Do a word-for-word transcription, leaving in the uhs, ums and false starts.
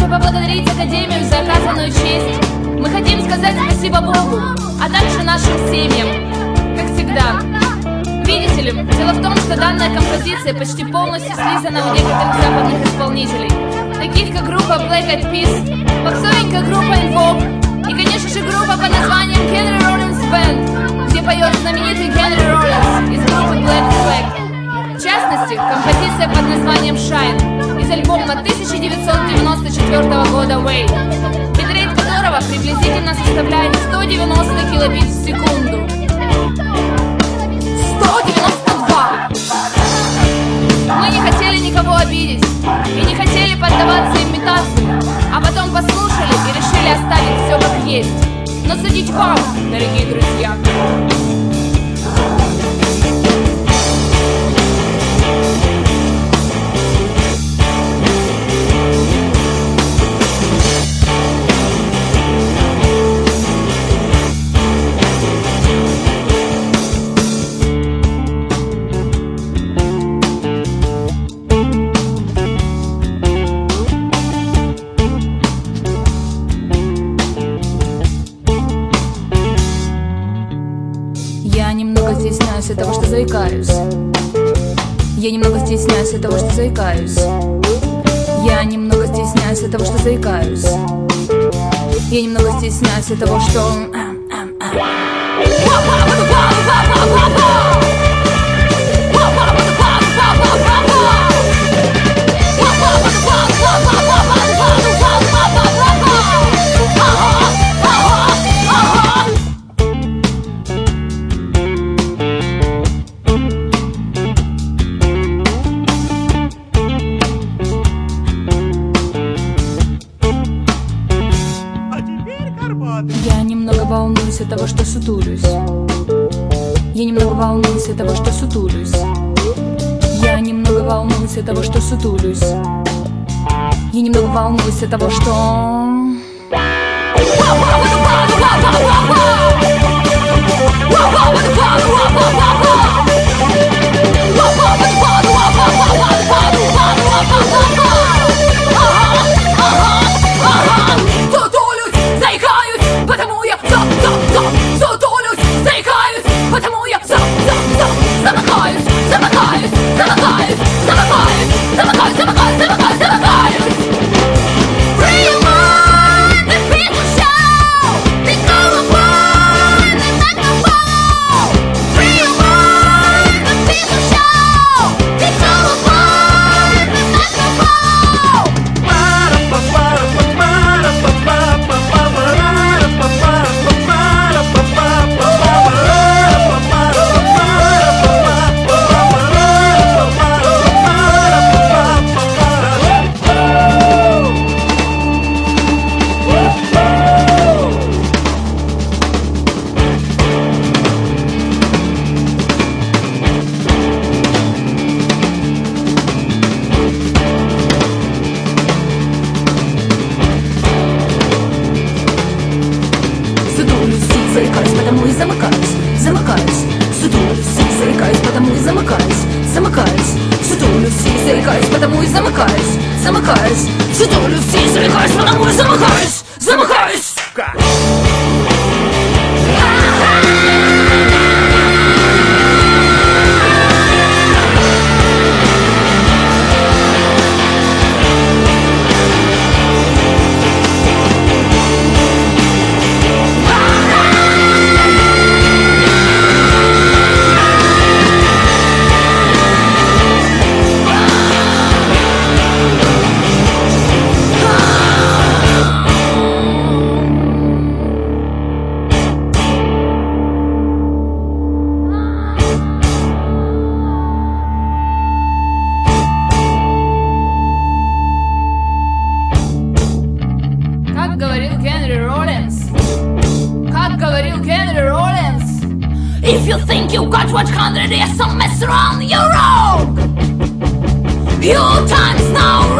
поблагодарить Академию за оказанную честь. Мы хотим сказать спасибо Богу, а также нашим семьям, как всегда. Видите ли, дело в том, что данная композиция почти полностью слизана у некоторых западных исполнителей, таких как группа Black Eyed Peas, попсовенькая группа In Vogue и, конечно же, группа под названием Henry Rollins Band, где поет знаменитый Henry Rollins из группы Black Flag. В частности, композиция под названием Shine из альбома тысяча девятьсот девяносто четвёртого года Wait, битрейт которого приблизительно составляет сто девяносто килобит в секунду. сто девяносто два! Мы не хотели никого обидеть и не хотели поддаваться имитациям, а потом послушали и решили оставить все как есть. Но судить вам, дорогие друзья. Стесняюсь от того, что заикаюсь. Я немного стесняюсь от того, что заикаюсь. Я немного стесняюсь от того, что заикаюсь. Я немного стесняюсь от того, что... Я немного волнуюсь от того, что сутулюсь. Я немного волнуюсь от того, что сутулюсь. Я немного волнуюсь от того, что сутулюсь. Я немного волнуюсь от того, что... Заикаюсь, потому и замыкаюсь, замыкаюсь, сутулюсь и заикаюсь, потому и замыкаюсь, замыкаюсь, сутулюсь и заикаюсь, потому и замыкаюсь, замыкаюсь, сутулюсь и заикаюсь, потому и замыкаюсь, замыкаюсь. If you think you got one hundred years, some mess around, you're wrong. Your time's now